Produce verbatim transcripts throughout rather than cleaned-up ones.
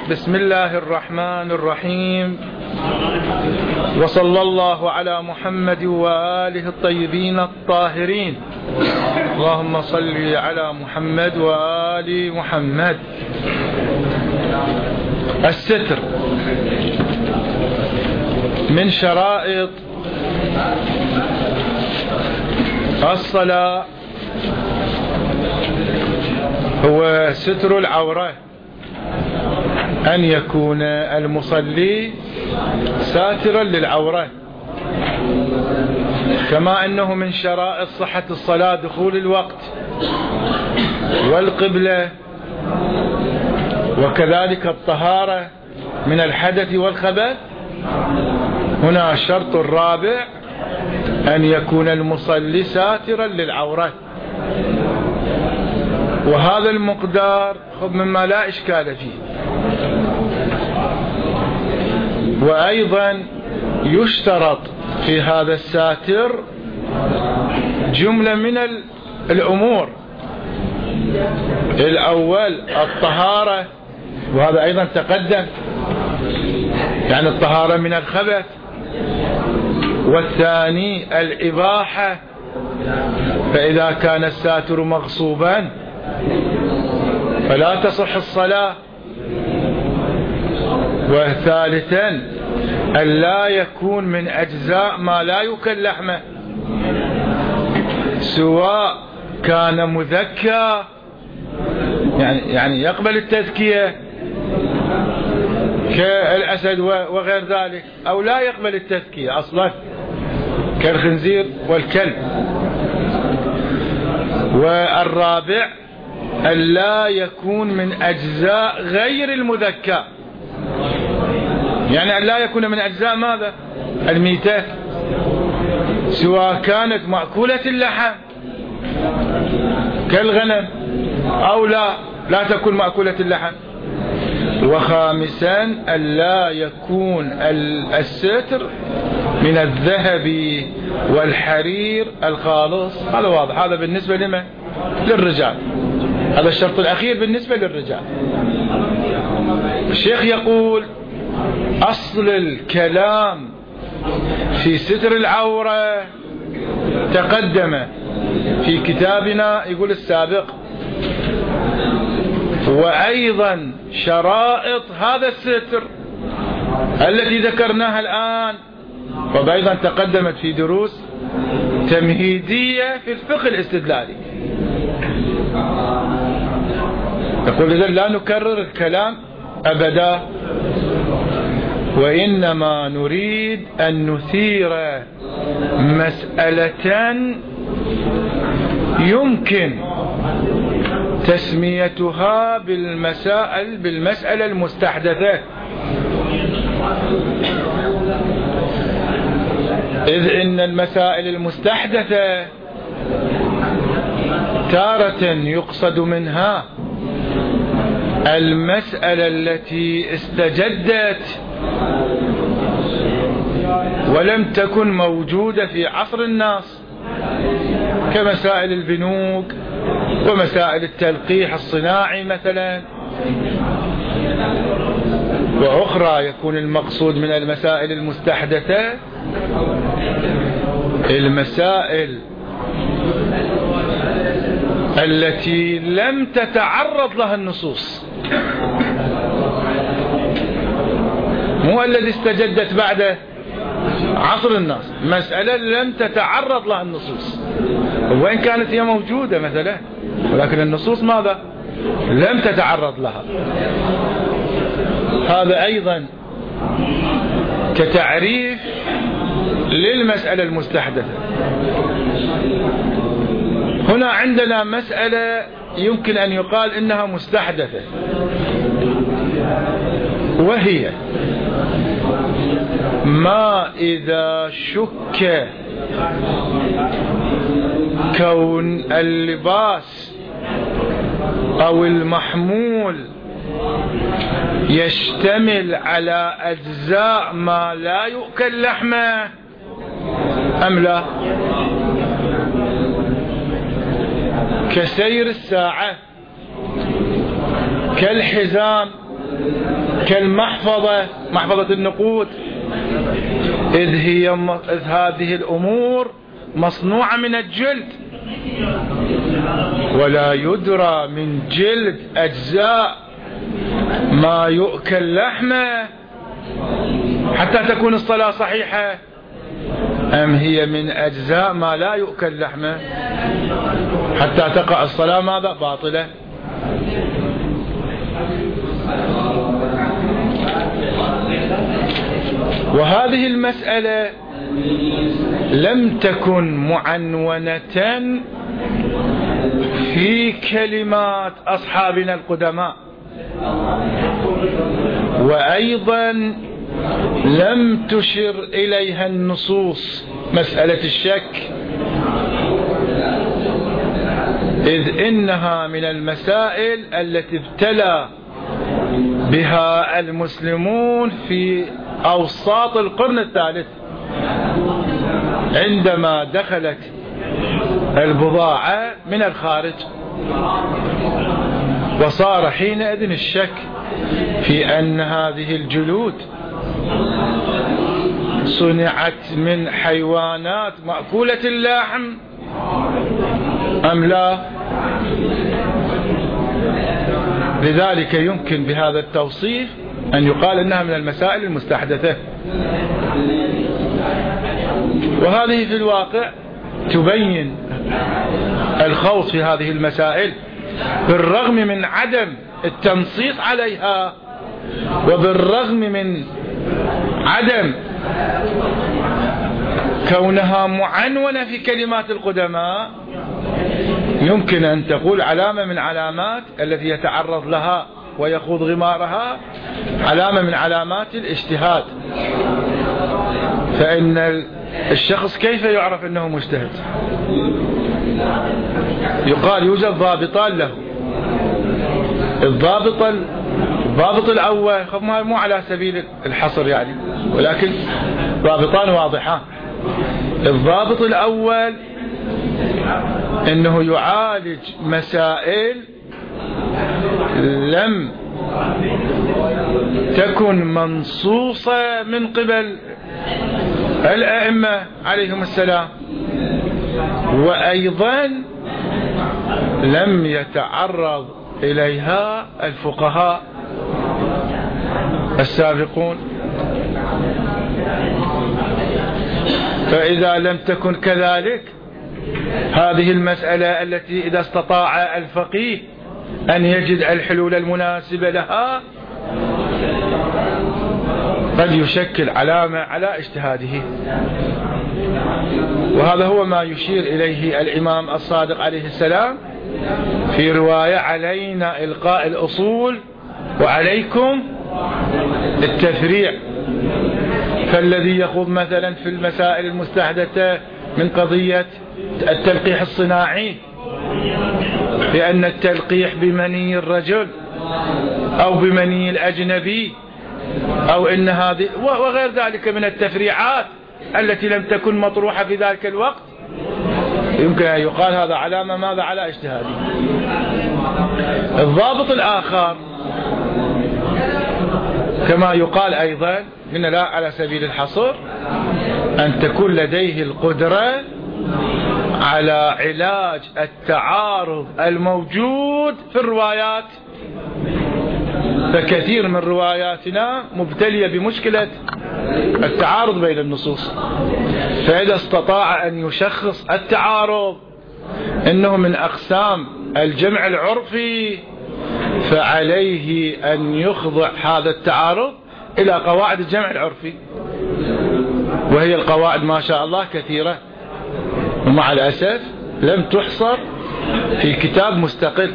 بسم الله الرحمن الرحيم، وصلى الله على محمد وآله الطيبين الطاهرين. اللهم صل على محمد وآل محمد. الستر من شرائط الصلاة هو ستر العورة، أن يكون المصلي ساترا للعورة، كما أنه من شرائط صحة الصلاة دخول الوقت والقبلة، وكذلك الطهارة من الحدث والخبث. هنا الشرط الرابع أن يكون المصلي ساترا للعورة، وهذا المقدار مما لا إشكال فيه. وأيضا يشترط في هذا الساتر جملة من الأمور. الأول الطهارة، وهذا أيضا تقدم، يعني الطهارة من الخبث. والثاني الإباحة، فإذا كان الساتر مغصوبا فلا تصح الصلاة. وثالثا أن لا يكون من أجزاء ما لا يؤكل لحمه، سواء كان مذكى يعني يعني يقبل التذكية كالأسد وغير ذلك، أو لا يقبل التذكية أصلا كالخنزير والكلب. والرابع أن لا يكون من أجزاء غير المذكى، يعني أن لا يكون من أجزاء ماذا؟ الميتة، سواء كانت مأكولة اللحم كالغنم أو لا لا تكون مأكولة اللحم. وخامسا أن لا يكون الستر من الذهب والحرير الخالص. هذا واضح، هذا بالنسبة لمن؟ للرجال. هذا الشرط الأخير بالنسبة للرجال. الشيخ يقول أصل الكلام في ستر العورة تقدم في كتابنا يقول السابق، وأيضا شرائط هذا الستر التي ذكرناها الآن وأيضا تقدمت في دروس تمهيدية في الفقه الاستدلالي. يقول إذن لا نكرر الكلام أبدا، وإنما نريد أن نثير مسألة يمكن تسميتها بالمسائل بالمسألة المستحدثة، إذ إن المسائل المستحدثة تارة يقصد منها المسألة التي استجدت ولم تكن موجودة في عصر الناس، كمسائل البنوك ومسائل التلقيح الصناعي مثلا، وأخرى يكون المقصود من المسائل المستحدثة المسائل التي لم تتعرض لها النصوص، مو الذي استجدت بعد عصر الناس، مسألة لم تتعرض لها النصوص، وإن كانت هي موجودة مثلا، ولكن النصوص ماذا؟ لم تتعرض لها. هذا أيضا كتعريف للمسألة المستحدثة. هنا عندنا مسألة يمكن أن يقال إنها مستحدثة، وهي ما إذا شك كون اللباس أو المحمول يشتمل على أجزاء ما لا يؤكل لحمه أم لا، كسير الساعة، كالحزام كالمحفظة، محفظة النقود، إذ هي إذ هذه الأمور مصنوعة من الجلد، ولا يدرى من جلد أجزاء ما يؤكل لحمه حتى تكون الصلاة صحيحة، أم هي من أجزاء ما لا يؤكل لحمه حتى تقع الصلاة ماذا؟ باطلة. وهذه المسألة لم تكن معنونة في كلمات أصحابنا القدماء، وأيضا لم تشر إليها النصوص، مسألة الشك، إذ إنها من المسائل التي ابتلى بها المسلمون في أوساط القرن الثالث، عندما دخلت البضاعة من الخارج، وصار حينئذ الشك في أن هذه الجلود صنعت من حيوانات مأكولة اللحم أم لا. لذلك يمكن بهذا التوصيف أن يقال أنها من المسائل المستحدثة. وهذه في الواقع تبين الخوض في هذه المسائل بالرغم من عدم التنصيص عليها، وبالرغم من عدم كونها معنونة في كلمات القدماء، يمكن أن تقول علامة من علامات التي يتعرض لها ويخوض غمارها، علامة من علامات الاجتهاد. فإن الشخص كيف يعرف أنه مجتهد؟ يقال يوجد ضابطان له. الضابط الضابط الأول مو على سبيل الحصر يعني، ولكن ضابطان واضحان. الضابط الأول أنه يعالج مسائل لم تكن منصوصة من قبل الأئمة عليهم السلام، وأيضا لم يتعرض إليها الفقهاء السابقون. فإذا لم تكن كذلك، هذه المسألة التي إذا استطاع الفقيه أن يجد الحلول المناسبة لها قد يشكل علامة على اجتهاده. وهذا هو ما يشير إليه الإمام الصادق عليه السلام في رواية: علينا إلقاء الأصول وعليكم التفريع. فالذي يخوض مثلا في المسائل المستحدثة من قضية التلقيح الصناعي، لأن التلقيح بمني الرجل أو بمني الأجنبي أو إن هذه وغير ذلك من التفريعات التي لم تكن مطروحة في ذلك الوقت، يمكن أن يقال هذا علامة ماذا؟ على اجتهاده. الضابط الآخر كما يقال أيضا من لا على سبيل الحصر، أن تكون لديه القدرة على علاج التعارض الموجود في الروايات. فكثير من رواياتنا مبتلية بمشكلة التعارض بين النصوص، فإذا استطاع أن يشخص التعارض إنه من أقسام الجمع العرفي، فعليه أن يخضع هذا التعارض إلى قواعد الجمع العرفي، وهي القواعد ما شاء الله كثيرة، ومع الأسف لم تحصر في كتاب مستقل.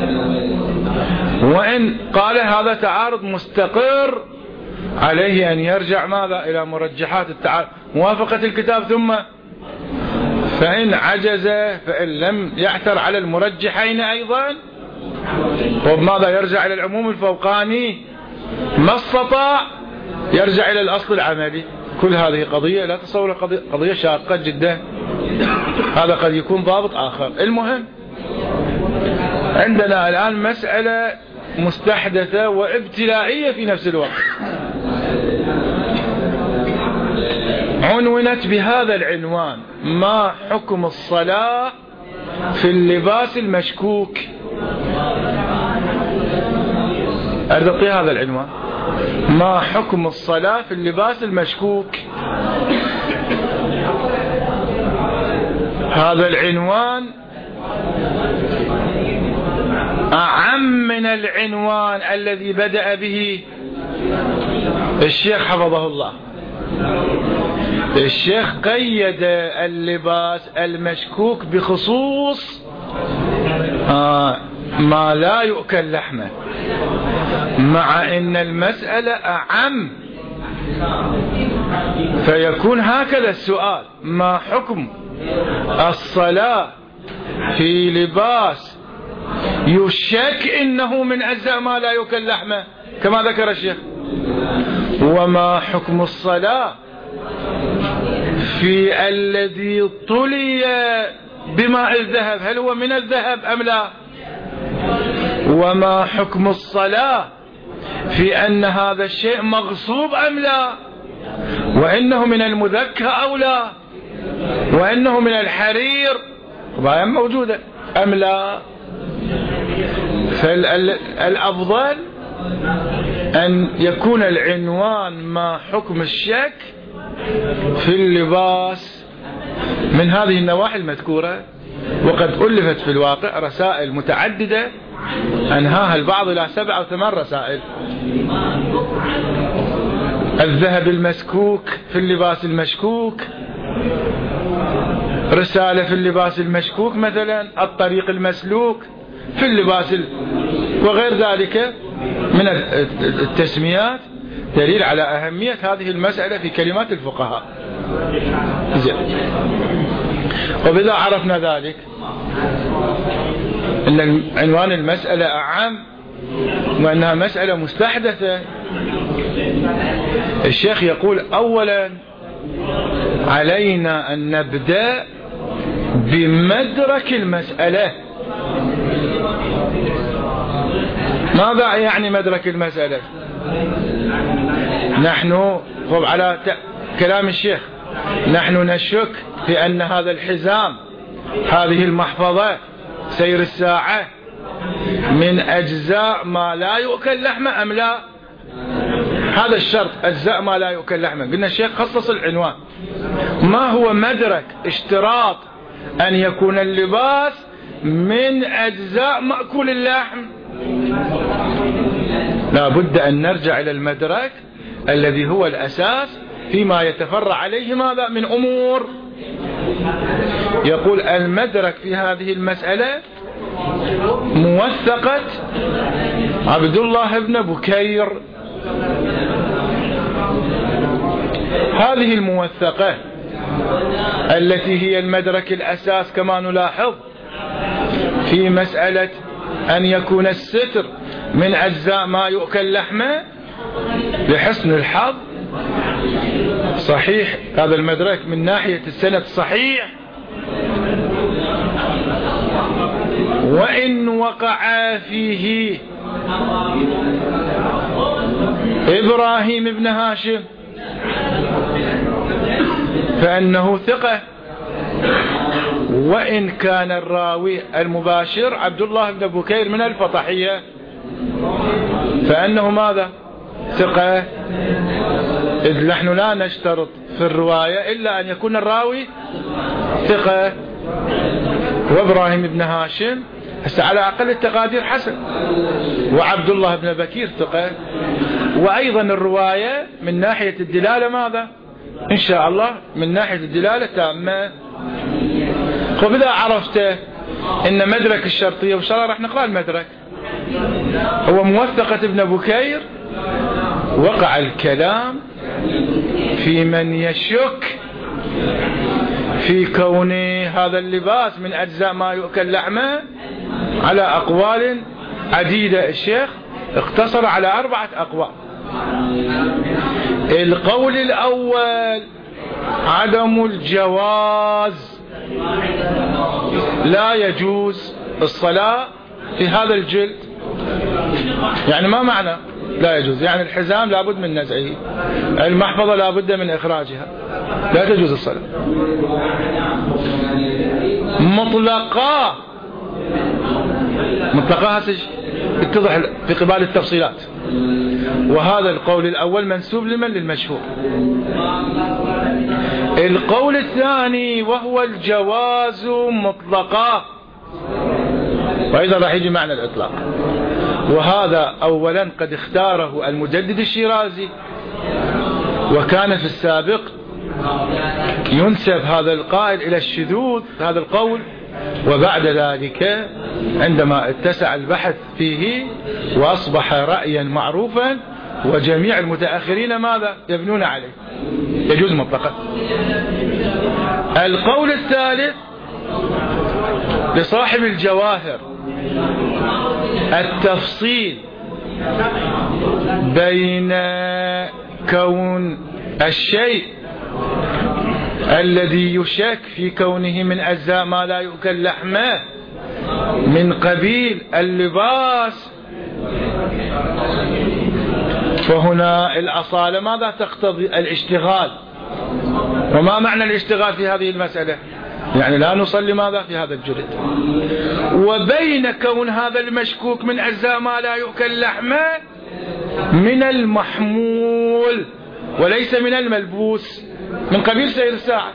وإن قال هذا تعارض مستقر، عليه أن يرجع ماذا؟ إلى مرجحات التعارض، موافقة الكتاب، ثم فإن عجز، فإن لم يعثر على المرجحين أيضا، وبماذا يرجع إلى العموم الفوقاني، ما استطاع يرجع إلى الأصل العملي. كل هذه قضية لا تصور قضية, قضية شاقة جدا. هذا قد يكون ضابط آخر. المهم عندنا الآن مسألة مستحدثة وابتلائية في نفس الوقت. عنونت بهذا العنوان: ما حكم الصلاة في اللباس المشكوك؟ أرضي هذا العنوان: ما حكم الصلاة في اللباس المشكوك؟ هذا العنوان أعم من العنوان الذي بدأ به الشيخ حفظه الله. الشيخ قيد اللباس المشكوك بخصوص آه ما لا يؤكل لحمه، مع ان المسألة أعم. فيكون هكذا السؤال: ما حكم الصلاة في لباس يشك انه من اجزاء ما لا يؤكل لحمه كما ذكر الشيخ؟ وما حكم الصلاة في الذي طلي بماء الذهب، هل هو من الذهب أم لا؟ وما حكم الصلاة في أن هذا الشيء مغصوب أم لا؟ وإنه من المذكى أو لا؟ وإنه من الحرير قضايا موجودة أم لا؟ فالأفضل أن يكون العنوان ما حكم الشك في اللباس من هذه النواحي المذكورة. وقد ألفت في الواقع رسائل متعددة أنهاها البعض إلى سبع أو ثمان رسائل: الذهب المسكوك في اللباس المشكوك، رسالة في اللباس المشكوك مثلا، الطريق المسلوك في اللباس ال... وغير ذلك من التسميات، دليل على أهمية هذه المسألة في كلمات الفقهاء. زين. وبذا عرفنا ذلك أن عنوان المسألة أعم وأنها مسألة مستحدثة. الشيخ يقول: أولا علينا أن نبدأ بمدرك المسألة. ماذا يعني مدرك المسألة؟ نحن على كلام الشيخ نحن نشك في أن هذا الحزام، هذه المحفظة، سير الساعة، من أجزاء ما لا يؤكل لحمه أم لا؟ هذا الشرط، أجزاء ما لا يؤكل لحمه. قلنا الشيخ خصص العنوان: ما هو مدرك اشتراط أن يكون اللباس من أجزاء مأكول اللحم؟ لا بد أن نرجع إلى المدرك الذي هو الأساس فيما يتفرع عليه ماذا من أمور. يقول: المدرك في هذه المسألة موثقة عبد الله بن بكير. هذه الموثقة التي هي المدرك الأساس كما نلاحظ في مسألة أن يكون الستر من أجزاء ما يؤكل لحمه، لحسن الحظ صحيح هذا المدرك من ناحية السند صحيح، وإن وقع فيه إبراهيم بن هاشم فإنه ثقة، وإن كان الراوي المباشر عبد الله بن بكير من الفطحية فإنه ماذا؟ ثقة. إذ نحن لا نشترط في الرواية إلا أن يكون الراوي ثقة. وإبراهيم بن هاشم هسه على أقل التقادير حسن، وعبد الله بن بكير ثقة، وأيضا الرواية من ناحية الدلالة ماذا؟ إن شاء الله من ناحية الدلالة تامة. وبذا عرفت إن مدرك الشرطية، وإن شاء الله راح نقرأ المدرك، هو موثقة ابن بكير. وقع الكلام في من يشك في كون هذا اللباس من أجزاء ما يؤكل لحمه على أقوال عديدة. الشيخ اقتصر على أربعة أقوال. القول الأول عدم الجواز، لا يجوز الصلاة في هذا الجلد. يعني ما معنى لا يجوز؟ يعني الحزام لابد من نزعه، المحفظة لابد من إخراجها، لا تجوز الصلاة. مطلقا مطلقا اتضح في قبال التفصيلات، وهذا القول الأول منسوب لمن؟ للمشهور. القول الثاني وهو الجواز مطلقا، وأيضا راح يجي معنى الإطلاق، وهذا أولا قد اختاره المجدد الشيرازي، وكان في السابق ينسب هذا القائل إلى الشذوذ هذا القول، وبعد ذلك عندما اتسع البحث فيه وأصبح رأيا معروفا وجميع المتأخرين ماذا يبنون عليه، يجوز مطلقا. القول الثالث لصاحب الجواهر التفصيل بين كون الشيء الذي يشك في كونه من أجزاء ما لا يؤكل لحمه من قبيل اللباس، فهنا الأصالة ماذا تقتضي؟ الاشتغال. وما معنى الاشتغال في هذه المسألة؟ يعني لا نصلي ماذا في هذا الجلد. وبين كون هذا المشكوك من أجزاء ما لا يؤكل لحمه من المحمول وليس من الملبوس، من قبيل سير الساعة.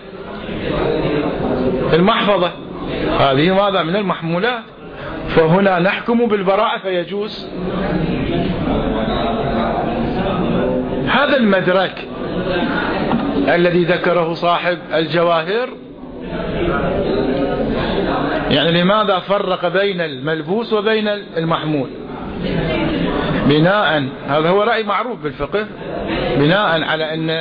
المحفظة هذه ماذا؟ من المحمولات، فهنا نحكم بالبراءة فيجوز. هذا المدرك الذي ذكره صاحب الجواهر، يعني لماذا فرق بين الملبوس وبين المحمول؟ بناء، هذا هو رأي معروف بالفقه، بناء على أن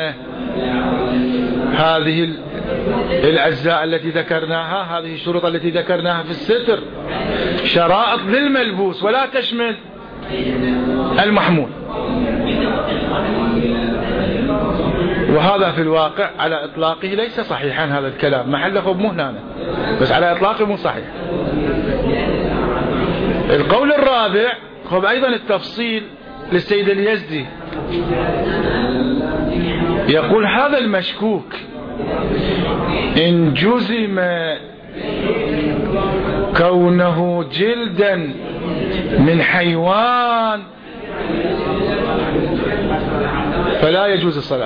هذه الأجزاء التي ذكرناها، هذه الشروط التي ذكرناها في الستر شرائط للملبوس ولا تشمل المحمول. وهذا في الواقع على إطلاقه ليس صحيحا، هذا الكلام محل خبمه هنا، بس على إطلاقه مو صحيح. القول الرابع هو أيضا التفصيل للسيد اليزدي، يقول هذا المشكوك إن جزم كونه جلدا من حيوان فلا يجوز الصلاة،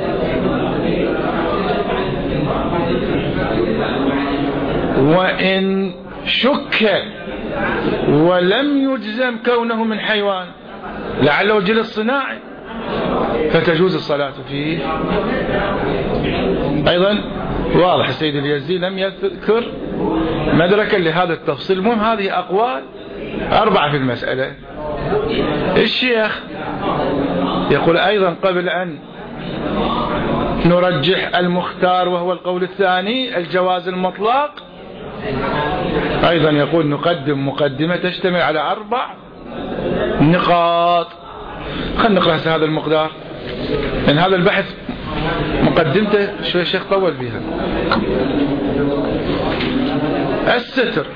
وإن شك ولم يجزم كونه من حيوان لعله جلد صناعي فتجوز الصلاة فيه. أيضا واضح السيد اليزدي لم يذكر مدركا لهذا التفصيل. المهم هذه أقوال أربعة في المسألة. الشيخ يقول أيضا قبل أن نرجح المختار وهو القول الثاني الجواز المطلق، أيضا يقول نقدم مقدمة تشتمل على أربع نقاط. خلنا نقرأ هذا المقدار، لأن هذا البحث مقدمته شوي الشيخ طول فيها. الستر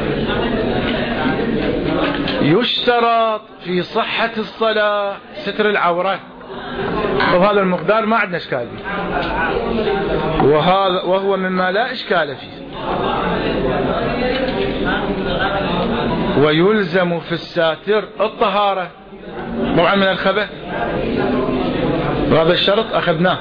يشترط في صحة الصلاة ستر العورة، وهذا المقدار ما عندنا إشكال فيه، وهذا وهو مما لا إشكال فيه. ويلزم في الساتر الطهارة طبعا من الخبث، وهذا الشرط أخذناه.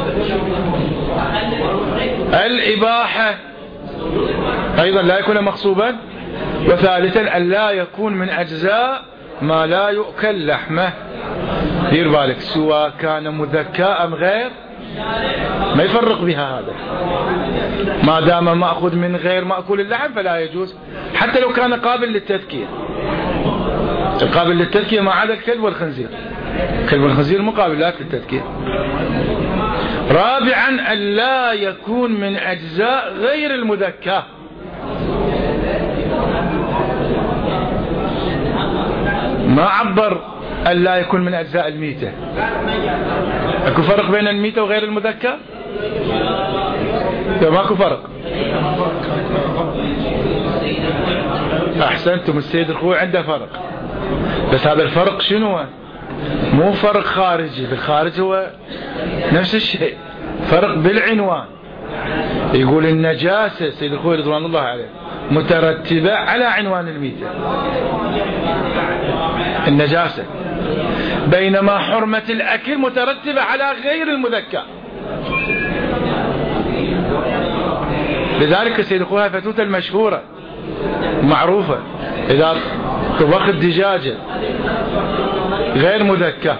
الإباحة أيضا لا يكون مغصوبا. وثالثا أن لا يكون من أجزاء ما لا يؤكل لحمه. دير بالك سواء كان مذكى أم غير ما يفرق بها، هذا ما دام مأخذ من غير مأكول اللحم فلا يجوز، حتى لو كان قابل للتذكية. القابل للتذكية ما عدا الكلب والخنزير، الكلب والخنزير مقابلات للتذكية. رابعا أن لا يكون من أجزاء غير المذكى. ما عبر أن لا يكون من أجزاء الميتة. أكو فرق بين الميتة وغير المذكى؟ ماكو فرق. أحسنتم، السيد الخوي عنده فرق. بس هذا الفرق شنو؟ مو فرق خارجي، بالخارج هو نفس الشيء، فرق بالعنوان. يقول النجاسة سيد الخوي رضوان الله عليه مترتبة على عنوان الميتة، النجاسة، بينما حرمة الأكل مترتبة على غير المذكى. لذلك سيد الخوي فتوتة المشهورة معروفة، إذا طبخت دجاجة غير مذكى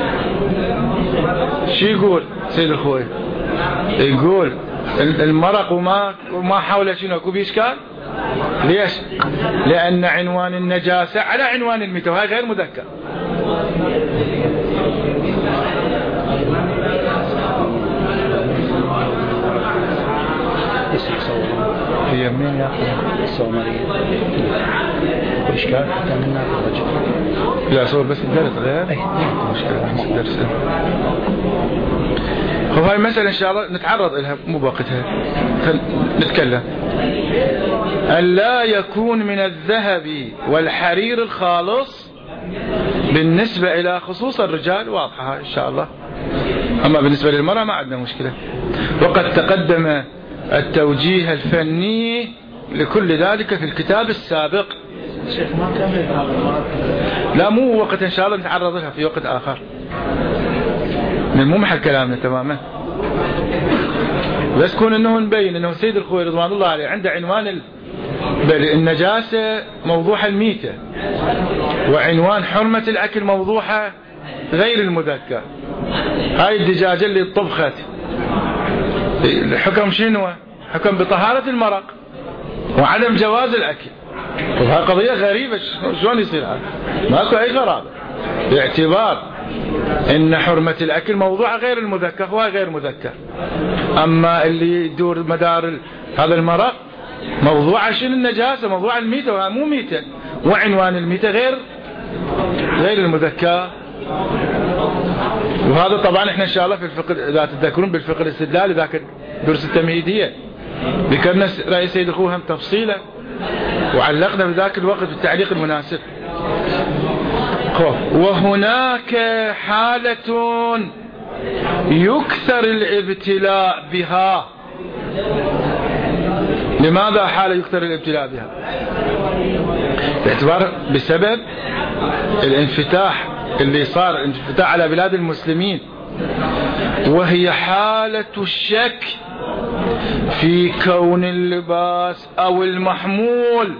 شو يقول سيد الخوي؟ يقول المرق وما وما حوله شنو اكو بإشكال. ليش؟ لأن عنوان النجاسة على عنوان الميتة وهي غير مذكى. هي منين ياخذ السومرية؟ إشكال حتى من الرجل. لا صور بس الدرس غير. أي مشكلة بس الدرس. هو هاي مسألة إن شاء الله نتعرض لها مو بوقتها. نتكلم. ألا يكون من الذهب والحرير الخالص بالنسبة إلى خصوص الرجال واضحة إن شاء الله. أما بالنسبة للمرأة ما عندنا مشكلة. وقد تقدم التوجيه الفني لكل ذلك في الكتاب السابق. شيخ ما كان لا مو وقت إن شاء الله نتعرض لها في وقت آخر، مو محل كلامنا تماما. بس كون انه نبين انه سيد الخوي رضوان الله عليه عنده عنوان النجاسة موضوع الميتة، وعنوان حرمة الأكل موضوعها غير المذكى. هاي الدجاجة اللي طبخت الحكم شنو؟ حكم بطهارة المرق وعدم جواز الأكل. وهذه قضية غريبة، شلون يصير هذا؟ ماكو أي غرابة، باعتبار إن حرمة الأكل موضوع غير المذكر هو غير مذكر. أما اللي يدور مدار هذا المرق موضوع شنو؟ النجاسة، موضوع الميتة وهذا مو ميتة، وعنوان الميتة غير غير المذكر. وهذا طبعا احنا ان شاء الله في الفقه اذا تذكرون بالفقه الاستدلالي ذاك الدرس التمهيدية ذكرنا رأي سيد اخوهم تفصيلا وعلقنا بذاك الوقت بالتعليق المناسب. وهناك حالة يكثر الابتلاء بها. لماذا حالة يكثر الابتلاء بها؟ باعتبار بسبب الانفتاح اللي صار، الانفتاح على بلاد المسلمين، وهي حالة الشك في كون اللباس أو المحمول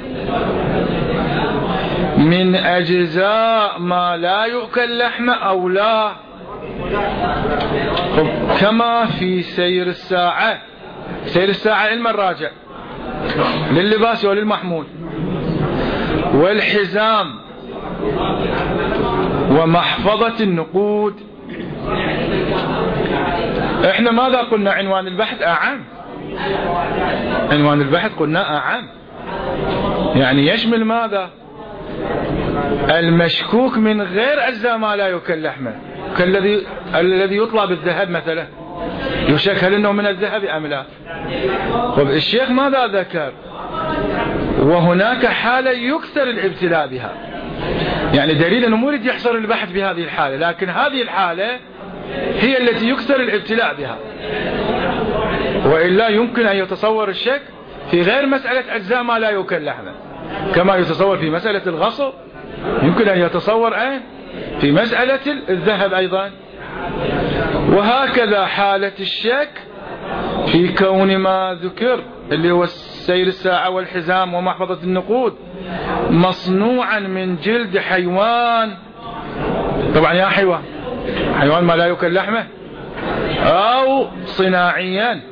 من أجزاء ما لا يؤكل لحمه أو لا، كما في سير الساعة. سير الساعة علم الراجع لللباس وللمحمول والحزام ومحفظة النقود. احنا ماذا قلنا؟ عنوان البحث أعم، عنوان البحث قلنا أعم، يعني يشمل ماذا؟ المشكوك من غير أجزاء ما لا يؤكل لحمه، كالذي الذي يطلع بالذهب مثلا، يشك هل انه من الذهب ام لا. طب الشيخ ماذا ذكر؟ وهناك حالة يكثر الابتلاء بها، يعني دليل انه مو يريد يحصر البحث بهذه الحالة، لكن هذه الحالة هي التي يكثر الابتلاء بها، وإلا يمكن أن يتصور الشك في غير مسألة أجزاء ما لا يؤكل لحمه، كما يتصور في مسألة الغصب، يمكن أن يتصور أين في مسألة الذهب أيضا. وهكذا حالة الشك في كون ما ذكر اللي هو سير الساعة والحزام ومحفظة النقود مصنوعا من جلد حيوان، طبعا يا حيوان حيوان ما لا يؤكل لحمه، أو صناعيا،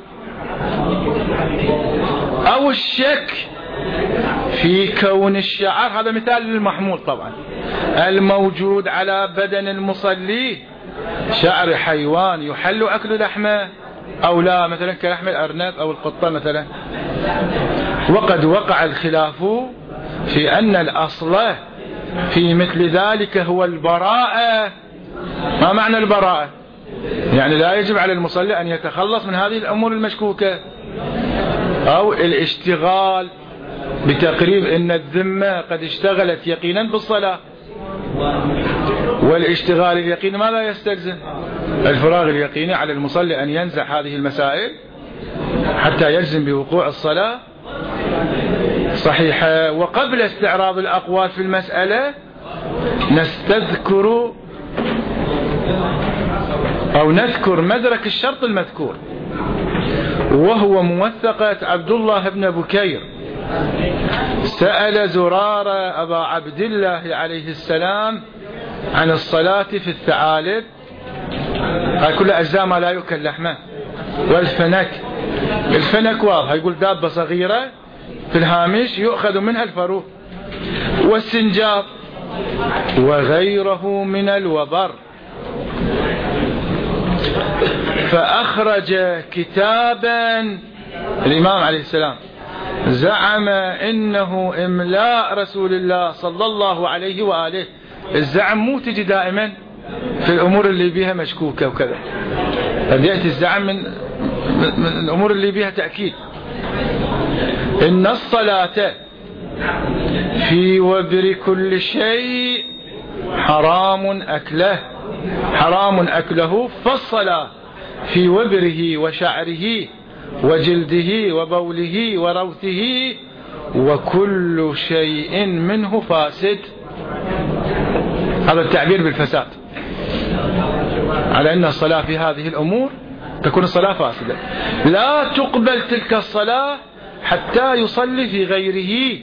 أو الشك في كون الشعر، هذا مثال للمحمول طبعا، الموجود على بدن المصلي شعر حيوان يحل أكل لحمه أو لا، مثلا كلحم الأرنب أو القطة مثلا. وقد وقع الخلاف في أن الأصل في مثل ذلك هو البراءة. ما معنى البراءة؟ يعني لا يجب على المصلي أن يتخلص من هذه الأمور المشكوكة، أو الاشتغال بتقريب ان الذمة قد اشتغلت يقينا بالصلاة، والاشتغال اليقيني ماذا يستلزم؟ الفراغ اليقيني. على المصلي أن ينزع هذه المسائل حتى يجزم بوقوع الصلاة صحيحة. وقبل استعراض الأقوال في المسألة نستذكر أو نذكر مدرك الشرط المذكور، وهو موثقة عبد الله بن بكير سأل زرارة أبا عبد الله عليه السلام عن الصلاة في الثعالب، قال كل أجزاء ما لا يؤكل لحمه، والفنك. الفنك واضح، يقول دابة صغيرة في الهامش يؤخذ منها الفروه، والسنجاب وغيره من الوبر. فأخرج كتابا الإمام عليه السلام زعم إنه إملاء رسول الله صلى الله عليه وآله. الزعم مو تجي دائما في الأمور اللي بيها مشكوكة وكذا، قد يأتي الزعم من, من الأمور اللي بيها تأكيد. إن الصلاة في وبر كل شيء حرام أكله حرام أكله فالصلاة في وبره وشعره وجلده وبوله وروثه وكل شيء منه فاسد. هذا التعبير بالفساد، على أن الصلاة في هذه الأمور تكون الصلاة فاسدة. لا تقبل تلك الصلاة حتى يصلي في غيره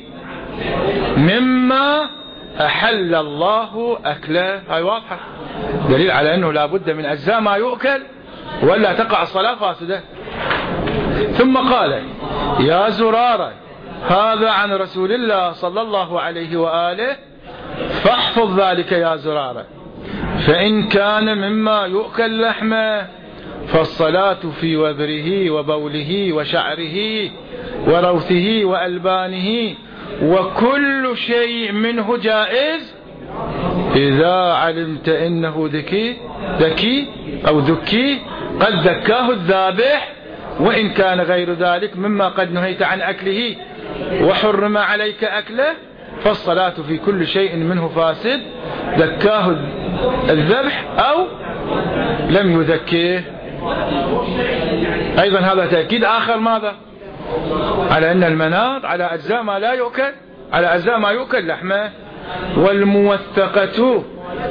مما أحل الله أكله. هاي واضحة، دليل على أنه لا بد من أجزاء ما يؤكل ولا تقع الصلاة فاسدة. ثم قال يا زرارة هذا عن رسول الله صلى الله عليه وآله فاحفظ ذلك يا زرارة، فإن كان مما يؤكل لحمه فالصلاة في وبره وبوله وشعره وروثه وألبانه وكل شيء منه جائز إذا علمت إنه ذكي ذكي أو ذكي قد ذكاه الذابح، وإن كان غير ذلك مما قد نهيت عن أكله وحرم عليك أكله فالصلاة في كل شيء منه فاسد، ذكاه الذبح أو لم يذكيه. أيضا هذا تأكيد آخر ماذا؟ على أن المناط على أجزاء ما لا يؤكل، على أجزاء ما يؤكل لحمه. والموثقة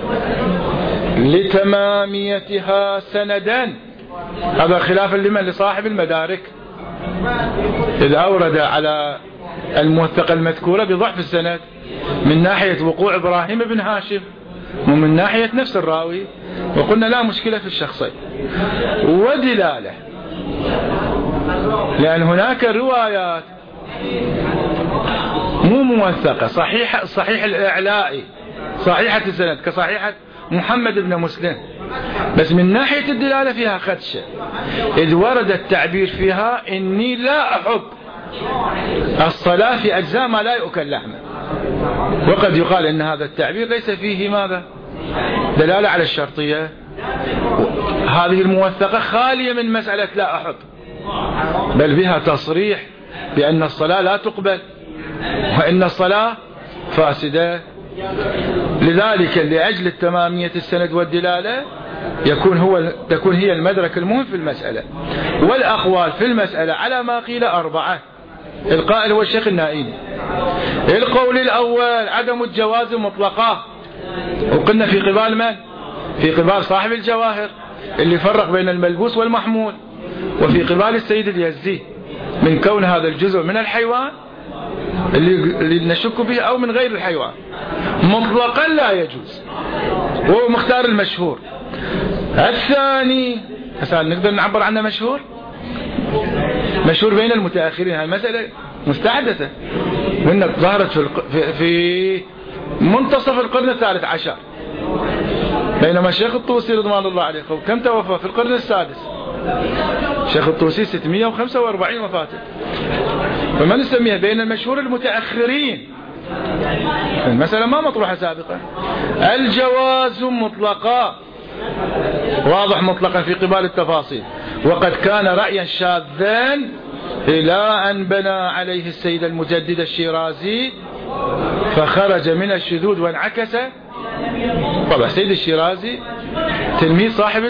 لتماميتها سندا، هذا خلافا لمن لصاحب المدارك، إذ أورد على الموثقة المذكورة بضعف السند من ناحية وقوع إبراهيم بن هاشم ومن ناحية نفس الراوي، وقلنا لا مشكلة في الشخصين. ودلالة، لأن هناك روايات مو موثقة صحيح صحيح الإعلائي صحيحة السند كصحيحة محمد بن مسلم، بس من ناحية الدلالة فيها خدشة، إذ ورد التعبير فيها إني لا أحب الصلاة في أجزاء ما لا يؤكل لحمه، وقد يقال إن هذا التعبير ليس فيه ماذا؟ دلالة على الشرطية. هذه الموثقة خالية من مسألة لا أحب، بل بها تصريح بأن الصلاة لا تقبل وإن الصلاة فاسدة. لذلك لأجل التمامية السند والدلالة يكون هو تكون هي المدرك المهم في المسألة. والأقوال في المسألة على ما قيل أربعة. القائل هو الشيخ النائيني. القول الأول عدم الجواز مطلقا، وقلنا في قبال من؟ في قبال صاحب الجواهر اللي فرق بين الملبوس والمحمول، وفي قبال السيد اليزدي من كون هذا الجزء من الحيوان اللي, اللي نشك به أو من غير الحيوان مطلقا لا يجوز، وهو مختار المشهور. الثاني هسه نقدر نعبر عنه مشهور مشهور بين المتأخرين، هالمسألة مستحدثة وإنك ظهرت في, الق... في في منتصف القرن الثالث عشر، بينما الشيخ الطوسي رضوان الله عليه كم توفى؟ في القرن السادس. الشيخ الطوسي ستمائة وخمسة وأربعين وفاته، فما نسميها بين المشهور المتأخرين. المسألة ما مطروحة سابقا. الجواز مطلقا واضح مطلقا في قبال التفاصيل، وقد كان رأيا شاذا إلى أن بنى عليه السيد المجدد الشيرازي فخرج من الشذوذ وانعكس. طبعا السيد الشيرازي تلميذ صاحب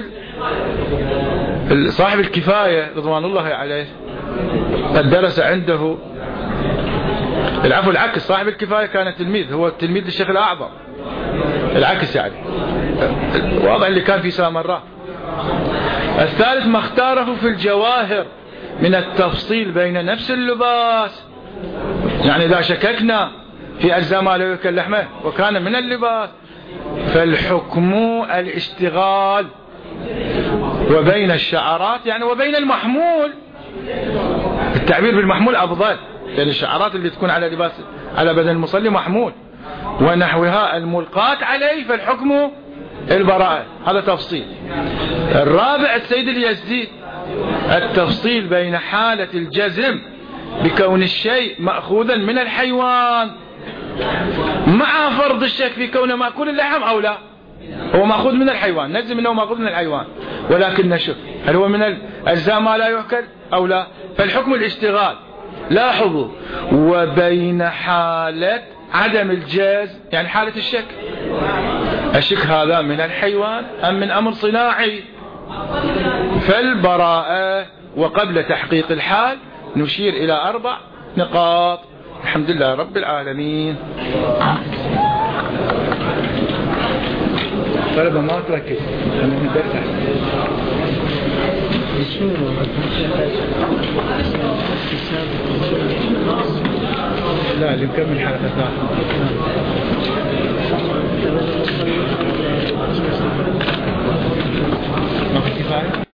صاحب الكفاية رضوان الله عليه، قد درس عنده، العفو العكس، صاحب الكفاية كان تلميذ، هو التلميذ للشيخ الأعظم، العكس يعني واضح اللي كان في سامراء. الثالث ما اختاره في الجواهر من التفصيل بين نفس اللباس، يعني إذا شككنا في أجزاء ما لا يؤكل لحمه وكان من اللباس فالحكم الاشتغال، وبين الشعرات يعني وبين المحمول، التعبير بالمحمول أفضل، يعني الشعرات اللي تكون على لباس على بدن المصلي محمول، ونحوها الملقات عليه فالحكم البراءة. هذا تفصيل. الرابع السيد اليزدي التفصيل بين حالة الجزم بكون الشيء مأخوذا من الحيوان مع فرض الشك في كونه مأكول اللحم أو لا. هو مأخوذ من الحيوان، نجزم أنه مأخوذ من الحيوان، ولكن نشك هل هو من الأجزاء ما لا يؤكل أو لا، فالحكم الاشتغال. لاحظوا، وبين حالة عدم الجاز يعني حالة الشك، الشك هذا من الحيوان أم من أمر صناعي، فالبراءة. وقبل تحقيق الحال نشير إلى أربع نقاط. الحمد لله رب العالمين. طلبة ما تركز أنا ندرس لا اللي مكمل حلقة ثالثة ما في كفاية.